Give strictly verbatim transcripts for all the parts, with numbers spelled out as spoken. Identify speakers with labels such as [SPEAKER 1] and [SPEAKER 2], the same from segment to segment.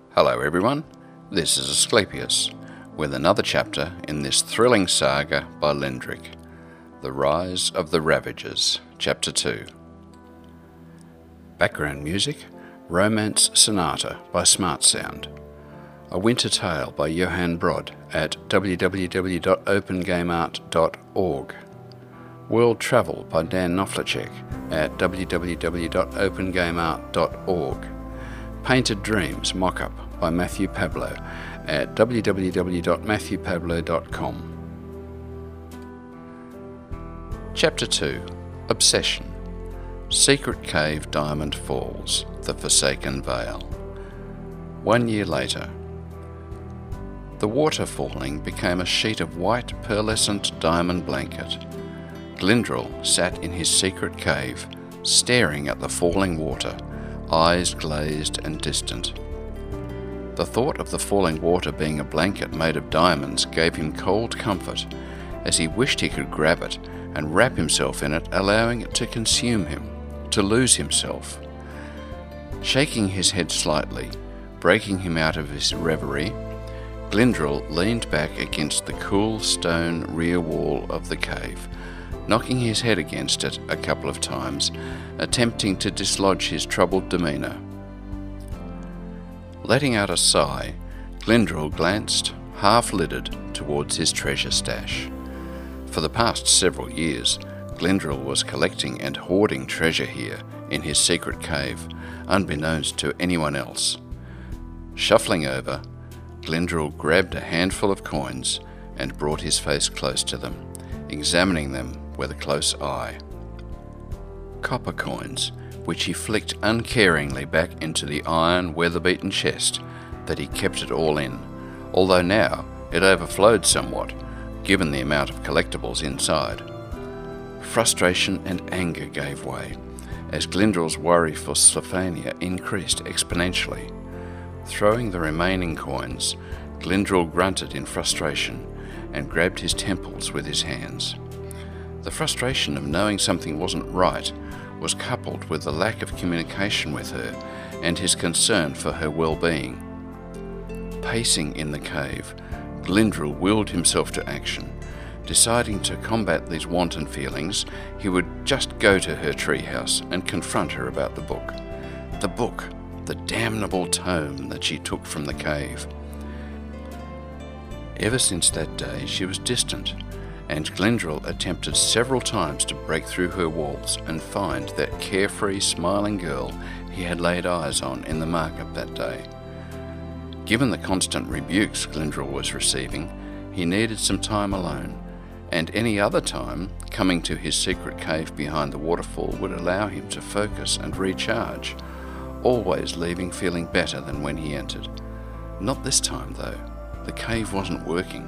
[SPEAKER 1] Hello everyone, this is Asclepius, with another chapter in this thrilling saga by Lendrick, The Rise of the Ravagers, Chapter two. Background music, Romance Sonata by Smart Sound. A Winter Tale by Johan Brod at w w w dot open game art dot org. World Travel by Dan Knoflicek at w w w dot open game art dot org. Painted Dreams Mock-up by Matthew Pablo at w w w dot matthew pablo dot com. Chapter two. Obsession. Secret Cave Diamond Falls, The Forsaken Vale. One year later. The water falling became a sheet of white pearlescent diamond blanket. Glindril sat in his secret cave, staring at the falling water, eyes glazed and distant. The thought of the falling water being a blanket made of diamonds gave him cold comfort, as he wished he could grab it and wrap himself in it, allowing it to consume him, to lose himself. Shaking his head slightly, breaking him out of his reverie, Glindril leaned back against the cool stone rear wall of the cave, knocking his head against it a couple of times, attempting to dislodge his troubled demeanour. Letting out a sigh, Glindril glanced, half-lidded, towards his treasure stash. For the past several years, Glindril was collecting and hoarding treasure here in his secret cave, unbeknownst to anyone else. Shuffling over, Glindril grabbed a handful of coins and brought his face close to them, examining them with a close eye. Copper coins, which he flicked uncaringly back into the iron, weather-beaten chest that he kept it all in, although now it overflowed somewhat, given the amount of collectibles inside. Frustration and anger gave way, as Glindril's worry for Slophania increased exponentially. Throwing the remaining coins, Glindril grunted in frustration and grabbed his temples with his hands. The frustration of knowing something wasn't right was coupled with the lack of communication with her and his concern for her well-being. Pacing in the cave, Glindril willed himself to action. Deciding to combat these wanton feelings, he would just go to her treehouse and confront her about the book. The book, the damnable tome that she took from the cave. Ever since that day, she was distant, and Glindril attempted several times to break through her walls and find that carefree, smiling girl he had laid eyes on in the market that day. Given the constant rebukes Glindril was receiving, he needed some time alone, and any other time coming to his secret cave behind the waterfall would allow him to focus and recharge, always leaving feeling better than when he entered. Not this time, though. The cave wasn't working.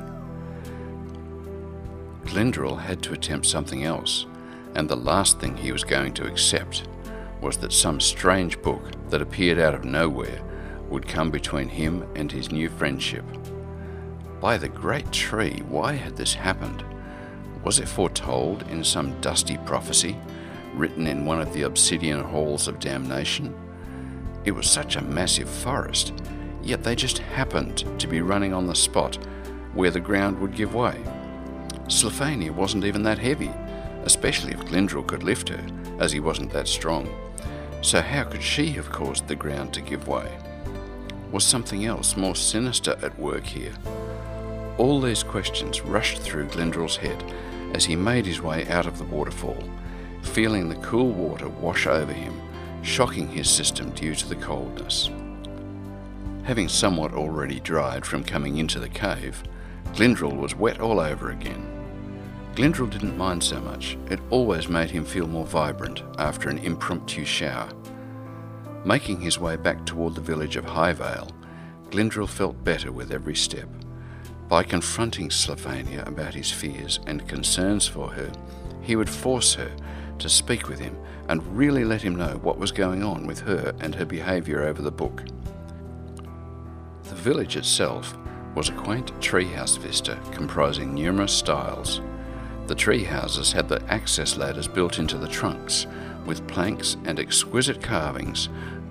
[SPEAKER 1] Glindril had to attempt something else, and the last thing he was going to accept was that some strange book that appeared out of nowhere would come between him and his new friendship. By the great tree, why had this happened? Was it foretold in some dusty prophecy, written in one of the obsidian halls of damnation? It was such a massive forest, yet they just happened to be running on the spot where the ground would give way. Slophania wasn't even that heavy, especially if Glindril could lift her, as he wasn't that strong. So how could she have caused the ground to give way? Was something else more sinister at work here? All these questions rushed through Glindril's head as he made his way out of the waterfall, feeling the cool water wash over him, shocking his system due to the coldness. Having somewhat already dried from coming into the cave, Glindril was wet all over again. Glindril didn't mind so much. It always made him feel more vibrant after an impromptu shower. Making his way back toward the village of Highvale, Glindril felt better with every step. By confronting Slophania about his fears and concerns for her, he would force her to speak with him and really let him know what was going on with her and her behaviour over the book. The village itself was a quaint treehouse vista comprising numerous styles. The tree houses had the access ladders built into the trunks, with planks and exquisite carvings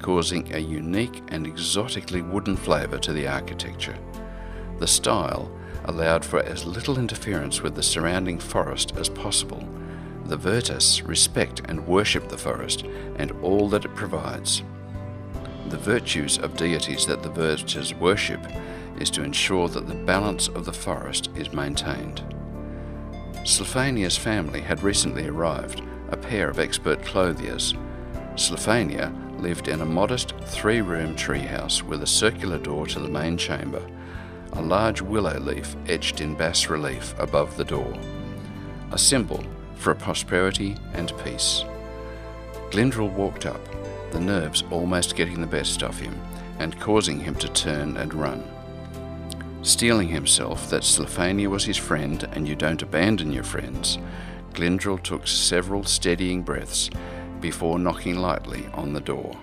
[SPEAKER 1] causing a unique and exotically wooden flavour to the architecture. The style allowed for as little interference with the surrounding forest as possible. The Virtus respect and worship the forest and all that it provides. The virtues of deities that the Virtus worship is to ensure that the balance of the forest is maintained. Slephania's family had recently arrived, a pair of expert clothiers. Slephania lived in a modest three-room treehouse with a circular door to the main chamber, a large willow leaf etched in bas relief above the door, a symbol for prosperity and peace. Glendril walked up, the nerves almost getting the best of him and causing him to turn and run. Steeling himself that Slephania was his friend and you don't abandon your friends, Glendril took several steadying breaths before knocking lightly on the door.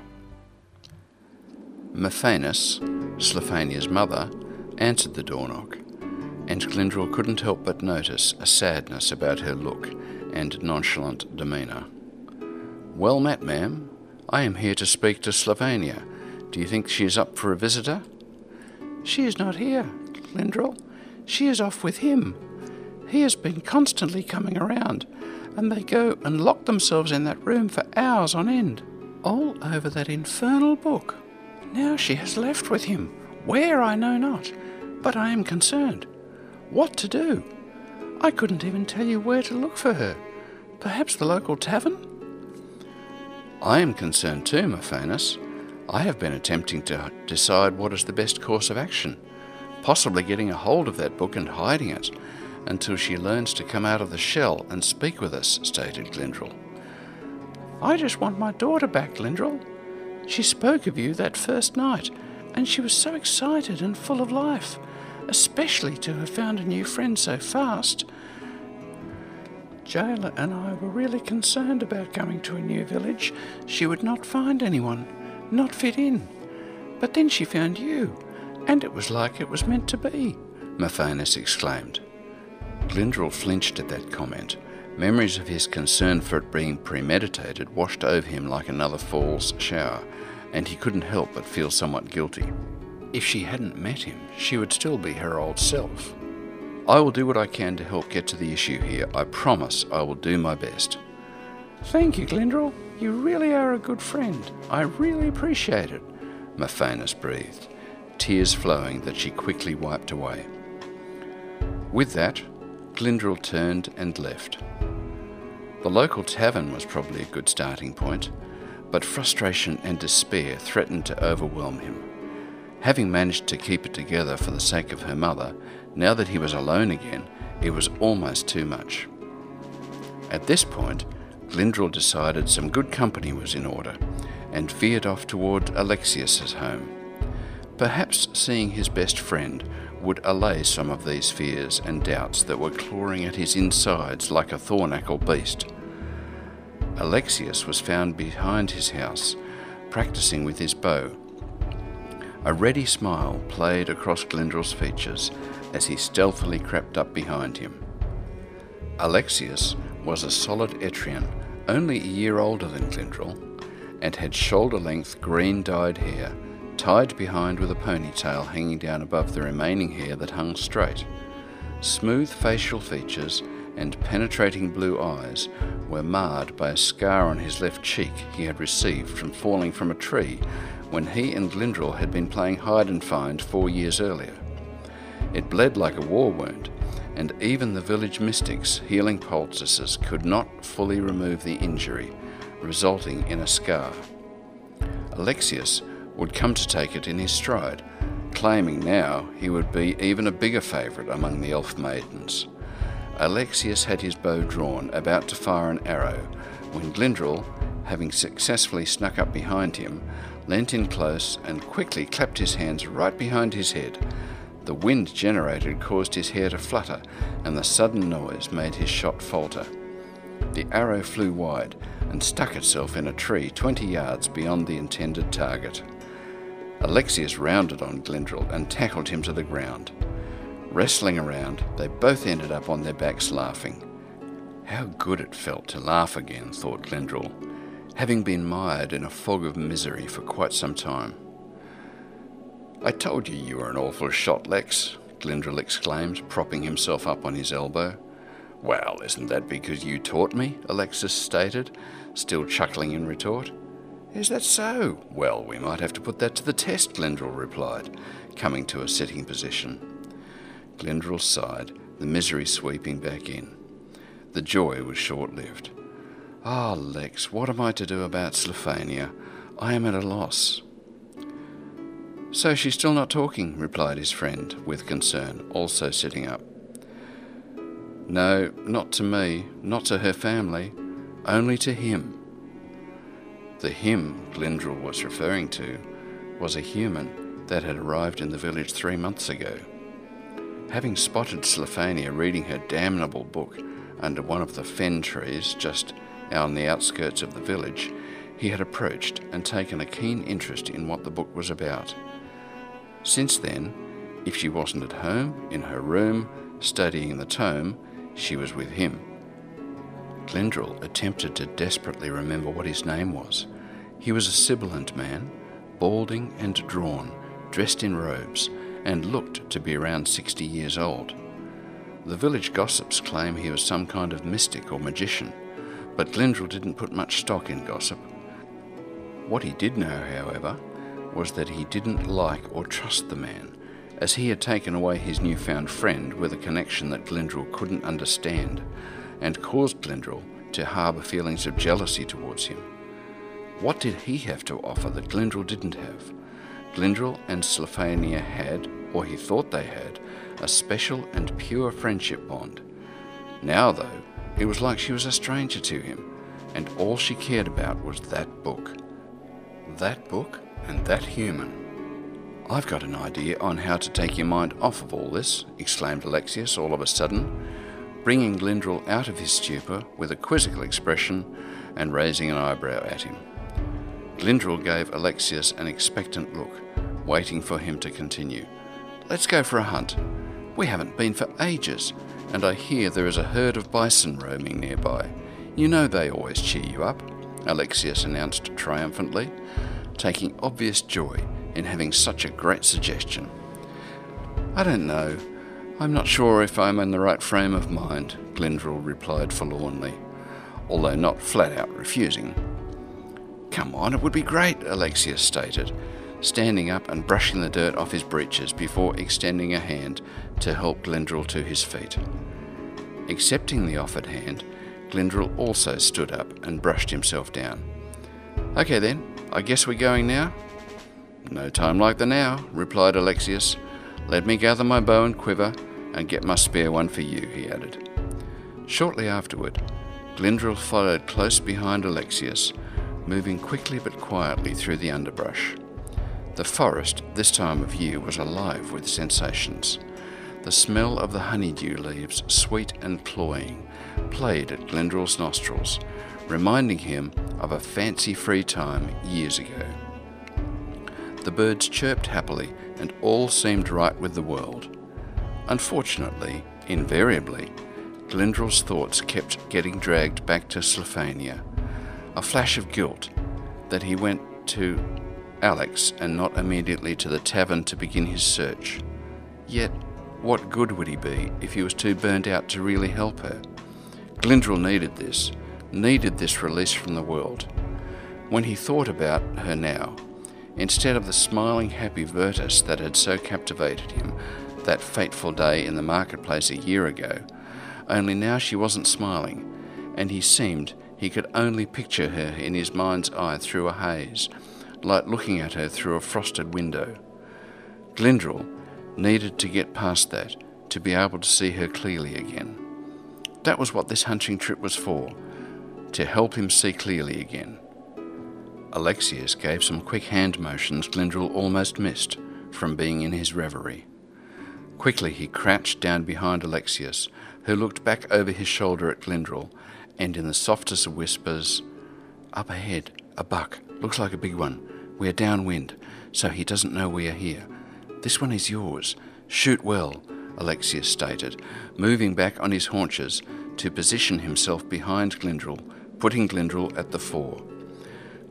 [SPEAKER 1] Mephanis, Slephania's mother, answered the door knock, and Glendril couldn't help but notice a sadness about her look and nonchalant demeanour. "Well met, ma'am. I am here to speak to Slephania. Do you think she is up for a visitor?" "She is not here, Glendril. She is off with him. He has been constantly coming around, and they go and lock themselves in that room for hours on end, all over that infernal book. Now she has left with him. Where, I know not, but I am concerned. What to do? I couldn't even tell you where to look for her. Perhaps the local tavern?" "I am concerned too, Mephanis. I have been attempting to decide what is the best course of action, possibly getting a hold of that book and hiding it until she learns to come out of the shell and speak with us," stated Glendril. "I just want my daughter back, Glendril. She spoke of you that first night, and she was so excited and full of life, especially to have found a new friend so fast. Jayla and I were really concerned about coming to a new village. She would not find anyone, not fit in. But then she found you, and it was like it was meant to be," Mephanis exclaimed. Glendril flinched at that comment. Memories of his concern for it being premeditated washed over him like another fall's shower, and he couldn't help but feel somewhat guilty. If she hadn't met him, she would still be her old self. "I will do what I can to help get to the issue here. I promise I will do my best." "Thank you, Glendril. You really are a good friend. I really appreciate it," Mephanis breathed, tears flowing that she quickly wiped away. With that, Glendril turned and left. The local tavern was probably a good starting point, but frustration and despair threatened to overwhelm him. Having managed to keep it together for the sake of her mother, now that he was alone again, it was almost too much. At this point, Glendril decided some good company was in order, and veered off toward Alexius's home. Perhaps seeing his best friend would allay some of these fears and doubts that were clawing at his insides like a thornacle beast. Alexius was found behind his house, practicing with his bow. A ready smile played across Glendril's features as he stealthily crept up behind him. Alexius was a solid Etrian, only a year older than Glendril, and had shoulder-length green-dyed hair, tied behind with a ponytail hanging down above the remaining hair that hung straight. Smooth facial features and penetrating blue eyes were marred by a scar on his left cheek he had received from falling from a tree when he and Glendril had been playing hide-and-find four years earlier. It bled like a war wound, and even the village mystics' healing poultices could not fully remove the injury, resulting in a scar. Alexius would come to take it in his stride, claiming now he would be even a bigger favourite among the elf maidens. Alexius had his bow drawn, about to fire an arrow, when Glendril, having successfully snuck up behind him, leant in close and quickly clapped his hands right behind his head. The wind generated caused his hair to flutter, and the sudden noise made his shot falter. The arrow flew wide and stuck itself in a tree twenty yards beyond the intended target. Alexius rounded on Glendril and tackled him to the ground. Wrestling around, they both ended up on their backs laughing. How good it felt to laugh again, thought Glendril. having been mired in a fog of misery for quite some time. "I told you you were an awful shot, Lex," Glendril exclaimed, propping himself up on his elbow. "Well, isn't that because you taught me?" Alexis stated, still chuckling in retort. "Is that so? Well, we might have to put that to the test," Glendril replied, coming to a sitting position. Glendril sighed, the misery sweeping back in. The joy was short-lived. "Ah, Lex, what am I to do about Sliphania? I am at a loss." "So she's still not talking," replied his friend, with concern, also sitting up. "No, not to me, not to her family, only to him." The him Glendril was referring to was a human that had arrived in the village three months ago. Having spotted Sliphania reading her damnable book under one of the fen trees just on the outskirts of the village, he had approached and taken a keen interest in what the book was about. Since then, if she wasn't at home, in her room, studying the tome, she was with him. Glendril attempted to desperately remember what his name was. He was a sibilant man, balding and drawn, dressed in robes, and looked to be around sixty years old. The village gossips claim he was some kind of mystic or magician, but Glendril didn't put much stock in gossip. What he did know, however, was that he didn't like or trust the man, as he had taken away his newfound friend with a connection that Glendril couldn't understand, and caused Glendril to harbour feelings of jealousy towards him. What did he have to offer that Glendril didn't have? Glendril and Sliphania had, or he thought they had, a special and pure friendship bond. Now, though, it was like she was a stranger to him, and all she cared about was that book. That book and that human. "I've got an idea on how to take your mind off of all this," exclaimed Alexius all of a sudden, bringing Glendril out of his stupor with a quizzical expression and raising an eyebrow at him. Glendril gave Alexius an expectant look, waiting for him to continue. "Let's go for a hunt. We haven't been for ages, and I hear there is a herd of bison roaming nearby. You know they always cheer you up," Alexius announced triumphantly, taking obvious joy in having such a great suggestion. "I don't know. I'm not sure if I'm in the right frame of mind," Glendril replied forlornly, although not flat out refusing. "Come on, it would be great," Alexius stated, standing up and brushing the dirt off his breeches before extending a hand to help Glendril to his feet. Accepting the offered hand, Glendril also stood up and brushed himself down. "Okay then, I guess we're going now?" "No time like the now," replied Alexius. "Let me gather my bow and quiver and get my spare one for you," he added. Shortly afterward, Glendril followed close behind Alexius, moving quickly but quietly through the underbrush. The forest this time of year was alive with sensations. The smell of the honeydew leaves, sweet and cloying, played at Glendril's nostrils, reminding him of a fancy-free time years ago. The birds chirped happily, and all seemed right with the world. Unfortunately, invariably, Glendril's thoughts kept getting dragged back to Sliphania. A flash of guilt that he went to Alex and not immediately to the tavern to begin his search. Yet, what good would he be if he was too burnt out to really help her? Glendril needed this, needed this release from the world. When he thought about her now, instead of the smiling, happy Virtus that had so captivated him that fateful day in the marketplace a year ago, only now she wasn't smiling, and he seemed he could only picture her in his mind's eye through a haze, like looking at her through a frosted window. Glendril needed to get past that, to be able to see her clearly again. That was what this hunting trip was for, to help him see clearly again. Alexius gave some quick hand motions Glendril almost missed from being in his reverie. Quickly he crouched down behind Alexius, who looked back over his shoulder at Glendril, and in the softest of whispers, "Up ahead, a buck, looks like a big one. We're downwind, so he doesn't know we are here. This one is yours. Shoot well," Alexius stated, moving back on his haunches to position himself behind Glendril, putting Glendril at the fore.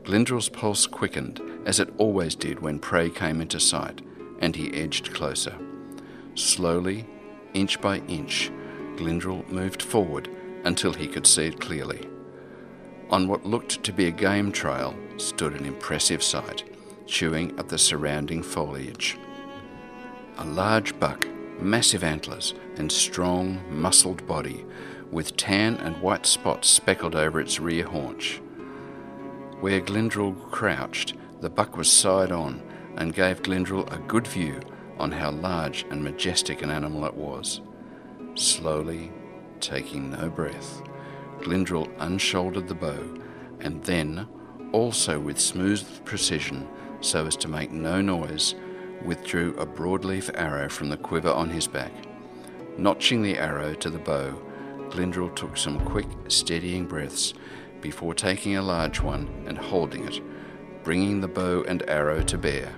[SPEAKER 1] Glendrill's pulse quickened, as it always did when prey came into sight, and he edged closer. Slowly, inch by inch, Glendrill moved forward until he could see it clearly. On what looked to be a game trail stood an impressive sight, chewing at the surrounding foliage. A large buck, massive antlers and strong, muscled body, with tan and white spots speckled over its rear haunch. Where Glendrill crouched, the buck was side on and gave Glendrill a good view on how large and majestic an animal it was. Slowly, taking no breath, Glendrill unshouldered the bow and then, also with smooth precision so as to make no noise, withdrew a broadleaf arrow from the quiver on his back. Notching the arrow to the bow, Glendrill took some quick, steadying breaths before taking a large one and holding it, bringing the bow and arrow to bear.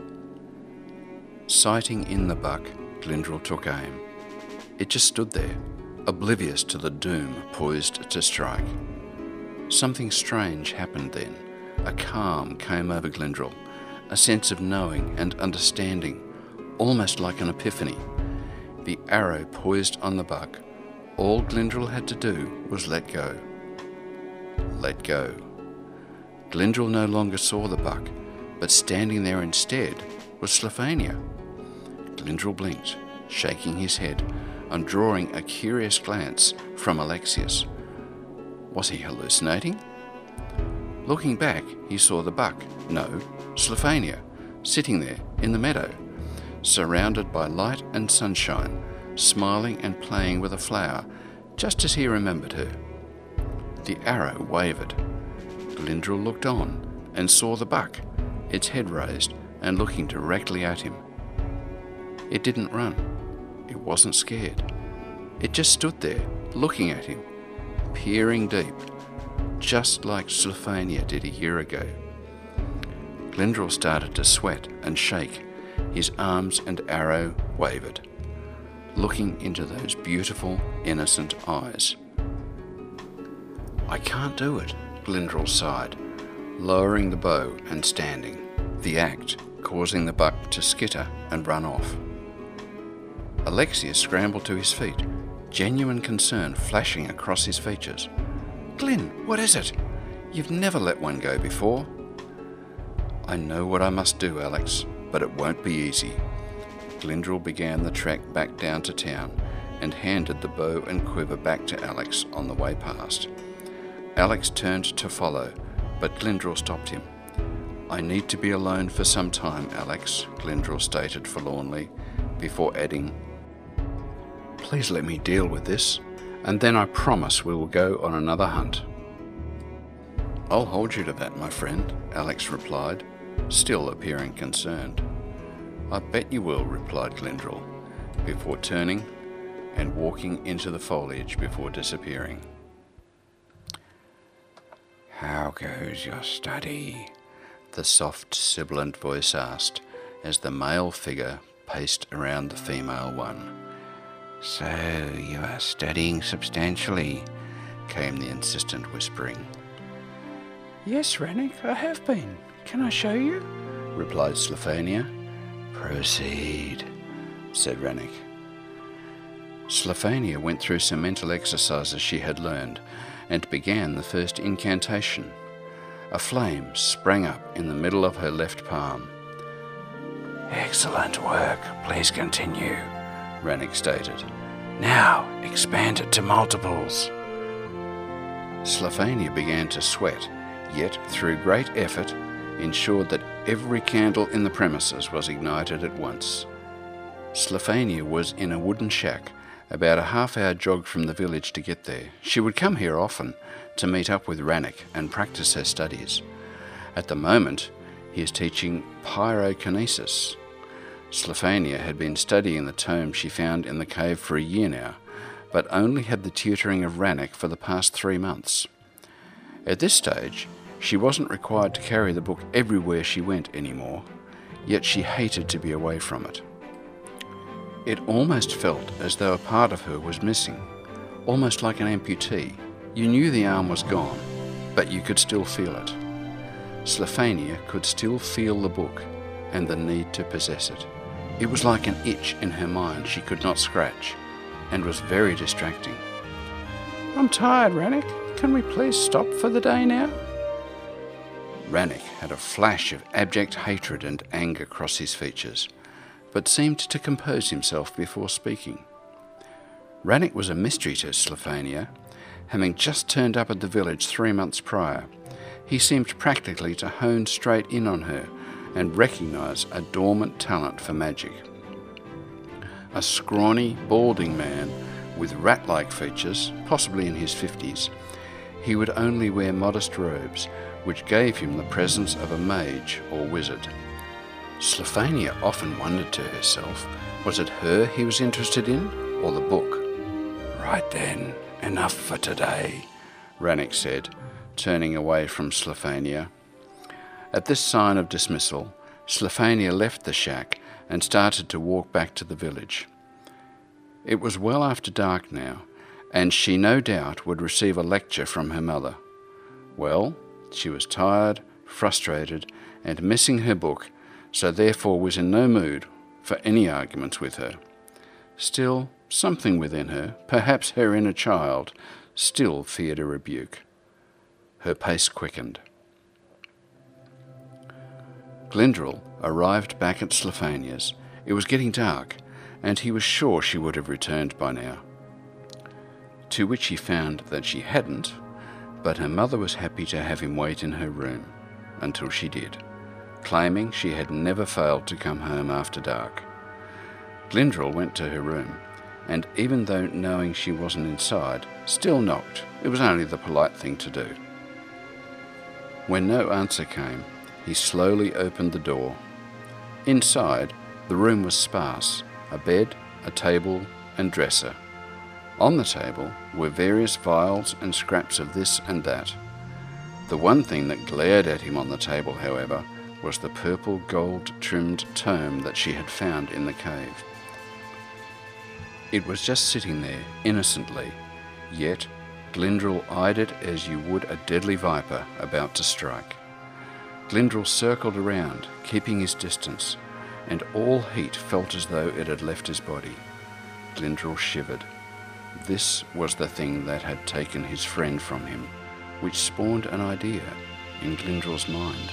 [SPEAKER 1] Sighting in the buck, Glendrill took aim. It just stood there, oblivious to the doom poised to strike. Something strange happened then. A calm came over Glendrill, a sense of knowing and understanding, almost like an epiphany. The arrow poised on the buck. All Glendrill had to do was let go. Let go. Glendrill no longer saw the buck, but standing there instead was Sliphania. Glendrill blinked, shaking his head and drawing a curious glance from Alexius. Was he hallucinating? Looking back, he saw the buck, no, Sliphania, sitting there in the meadow, surrounded by light and sunshine, smiling and playing with a flower, just as he remembered her. The arrow wavered. Glendrill looked on and saw the buck, its head raised and looking directly at him. It didn't run. It wasn't scared. It just stood there, looking at him, peering deep, just like Sliphania did a year ago. Glendrill started to sweat and shake. His arms and arrow wavered, looking into those beautiful, innocent eyes. "I can't do it," Glendrill sighed, lowering the bow and standing, the act causing the buck to skitter and run off. Alexius scrambled to his feet, genuine concern flashing across his features. "Glenn, what is it? You've never let one go before." "I know what I must do, Alex, but it won't be easy." Glendrill began the trek back down to town and handed the bow and quiver back to Alex on the way past. Alex turned to follow, but Glendrill stopped him. "I need to be alone for some time, Alex," Glendrill stated forlornly, before adding, "Please let me deal with this, and then I promise we will go on another hunt." "I'll hold you to that, my friend," Alex replied, still appearing concerned. "I bet you will," replied Glendrill, before turning and walking into the foliage before disappearing. "How goes your study?" the soft, sibilant voice asked, as the male figure paced around the female one. "So you are studying substantially," came the insistent whispering. "Yes, Rannick, I have been. Can I show you?" replied Sliphania. "Proceed," said Rannick. Sliphania went through some mental exercises she had learned and began the first incantation. A flame sprang up in the middle of her left palm. "Excellent work. Please continue," Rannick stated. "Now expand it to multiples." Sliphania began to sweat, yet through great effort ensured that every candle in the premises was ignited at once. Sliphania was in a wooden shack, about a half-hour jog from the village to get there. She would come here often to meet up with Rannick and practice her studies. At the moment, he is teaching pyrokinesis. Sliphania had been studying the tome she found in the cave for a year now, but only had the tutoring of Rannick for the past three months. At this stage, she wasn't required to carry the book everywhere she went anymore, yet she hated to be away from it. It almost felt as though a part of her was missing, almost like an amputee. You knew the arm was gone, but you could still feel it. Sliphania could still feel the book and the need to possess it. It was like an itch in her mind she could not scratch, and was very distracting. "I'm tired, Rannoch. Can we please stop for the day now?" Rannoch had a flash of abject hatred and anger cross his features, but seemed to compose himself before speaking. Rannoch was a mystery to Sliphania. Having just turned up at the village three months prior, he seemed practically to hone straight in on her and recognise a dormant talent for magic. A scrawny, balding man with rat-like features, possibly in his fifties, he would only wear modest robes, which gave him the presence of a mage or wizard. Sliphania often wondered to herself, was it her he was interested in, or the book? "Right then, enough for today," Rannoch said, turning away from Sliphania. At this sign of dismissal, Sliphania left the shack and started to walk back to the village. It was well after dark now, and she no doubt would receive a lecture from her mother. Well, she was tired, frustrated, and missing her book, so therefore was in no mood for any arguments with her. Still, something within her, perhaps her inner child, still feared a rebuke. Her pace quickened. Glendril arrived back at Sliphania's. It was getting dark, and he was sure she would have returned by now. To which he found that she hadn't, but her mother was happy to have him wait in her room until she did, claiming she had never failed to come home after dark. Glendril went to her room, and even though knowing she wasn't inside, still knocked. It was only the polite thing to do. When no answer came, he slowly opened the door. Inside, the room was sparse, a bed, a table, and dresser. On the table were various vials and scraps of this and that. The one thing that glared at him on the table, however, was the purple gold-trimmed tome that she had found in the cave. It was just sitting there, innocently, yet Glendril eyed it as you would a deadly viper about to strike. Glendril circled around, keeping his distance, and all heat felt as though it had left his body. Glendril shivered. This was the thing that had taken his friend from him, which spawned an idea in Glendril's mind.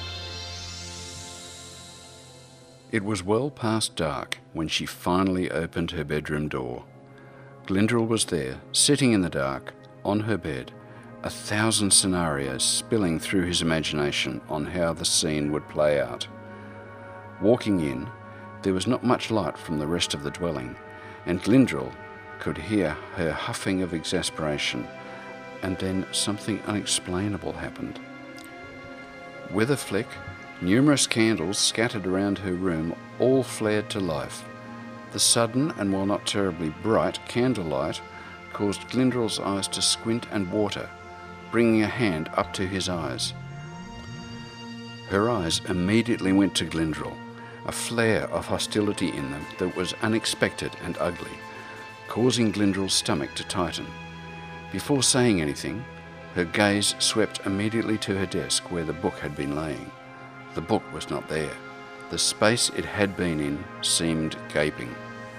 [SPEAKER 1] It was well past dark when she finally opened her bedroom door. Glendril was there, sitting in the dark, on her bed, a thousand scenarios spilling through his imagination on how the scene would play out. Walking in, there was not much light from the rest of the dwelling, and Glendril could hear her huffing of exasperation, and then something unexplainable happened. With a flick, numerous candles scattered around her room all flared to life. The sudden, and while not terribly bright, candlelight caused Glendril's eyes to squint and water, bringing a hand up to his eyes. Her eyes immediately went to Glendril, a flare of hostility in them that was unexpected and ugly, causing Glendril's stomach to tighten. Before saying anything, her gaze swept immediately to her desk where the book had been laying. The book was not there. The space it had been in seemed gaping.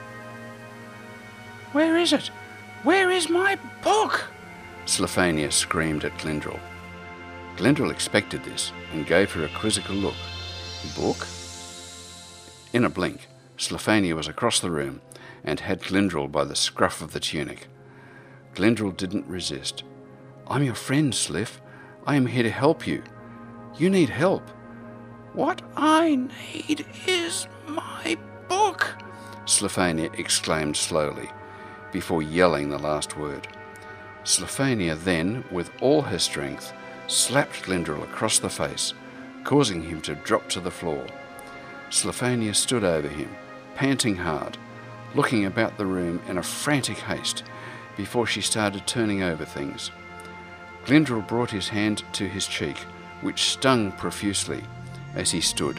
[SPEAKER 1] "Where is it? Where is my book?" Sliphania screamed at Glendril. Glendril expected this and gave her a quizzical look. Book? In a blink, Sliphania was across the room and had Glendril by the scruff of the tunic. Glendril didn't resist. "I'm your friend, Sliph. I am here to help you. You need help." "What I need is my book," Sliphania exclaimed slowly, before yelling the last word. Sliphania then, with all her strength, slapped Glendril across the face, causing him to drop to the floor. Sliphania stood over him, panting hard, looking about the room in a frantic haste before she started turning over things. Glendril brought his hand to his cheek, which stung profusely as he stood.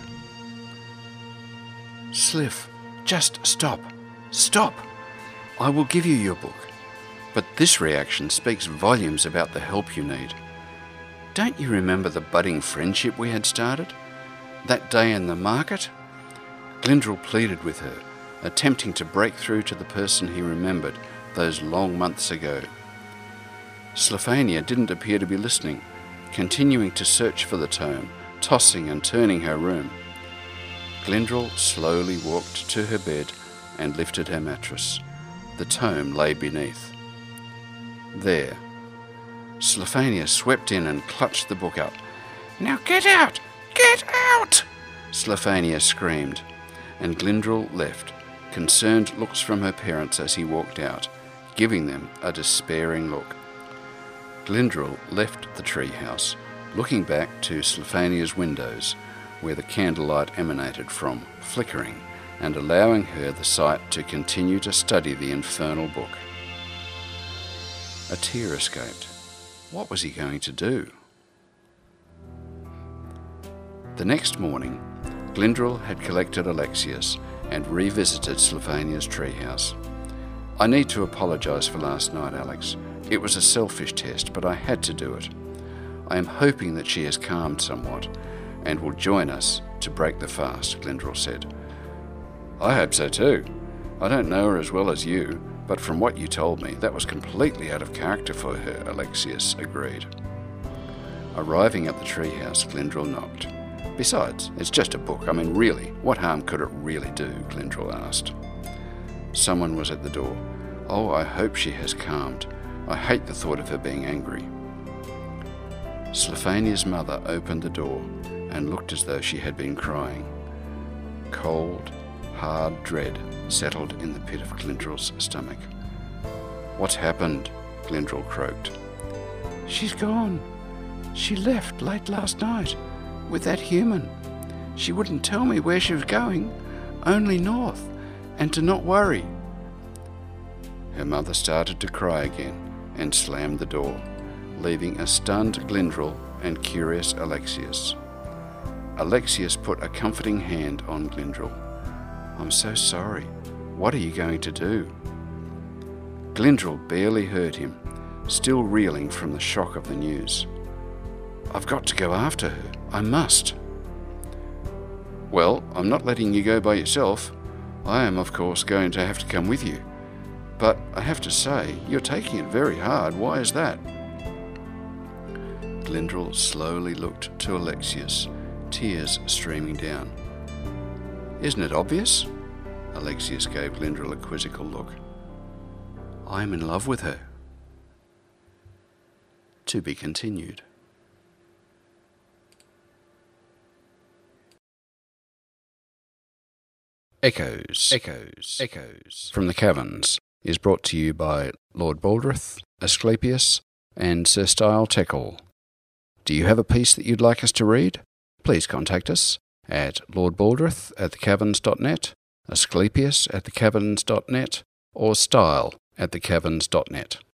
[SPEAKER 1] "Sliph, just stop. Stop. I will give you your book. But this reaction speaks volumes about the help you need. Don't you remember the budding friendship we had started? That day in the market? Glendril pleaded with her, attempting to break through to the person he remembered those long months ago. Sliphania didn't appear to be listening, continuing to search for the tome, tossing and turning her room. Glendril slowly walked to her bed and lifted her mattress. The tome lay beneath. There. Sliphania swept in and clutched the book up. "Now get out! Get out!" Sliphania screamed, and Glendril left, concerned looks from her parents as he walked out, giving them a despairing look. Glendril left the treehouse, looking back to Sliphania's windows, where the candlelight emanated from, flickering, and allowing her the sight to continue to study the infernal book. A tear escaped. What was he going to do? The next morning, Glendril had collected Alexius and revisited Sliphania's treehouse. "I need to apologise for last night, Alex. It was a selfish test, but I had to do it. I am hoping that she has calmed somewhat and will join us to break the fast," Glendril said. "I hope so too. I don't know her as well as you, but from what you told me, that was completely out of character for her," Alexius agreed. Arriving at the treehouse, Glendril knocked. "Besides, it's just a book. I mean, really, what harm could it really do?" Glendril asked. Someone was at the door. "Oh, I hope she has calmed. I hate the thought of her being angry." Sliphania's mother opened the door and looked as though she had been crying. Cold, hard dread settled in the pit of Glendril's stomach. "What's happened?" Glendril croaked. "She's gone. She left late last night with that human. She wouldn't tell me where she was going, only north, and to not worry." Her mother started to cry again and slammed the door, leaving a stunned Glendril and curious Alexius. Alexius put a comforting hand on Glendril. "I'm so sorry. What are you going to do?" Glendril barely heard him, still reeling from the shock of the news. "I've got to go after her. I must." "Well, I'm not letting you go by yourself. I am, of course, going to have to come with you. But I have to say, you're taking it very hard. Why is that?" Glendril slowly looked to Alexius, tears streaming down. "Isn't it obvious?" Alexius gave Glendril a quizzical look. "I am in love with her." To be continued. Echoes, Echoes, Echoes from the Caverns is brought to you by Lord Baldrith, Asclepius, and Sir Style Teckle. Do you have a piece that you'd like us to read? Please contact us at lordbaldrith at thecaverns dot net, Asclepius at thecaverns dot net, or Style at thecaverns dot net.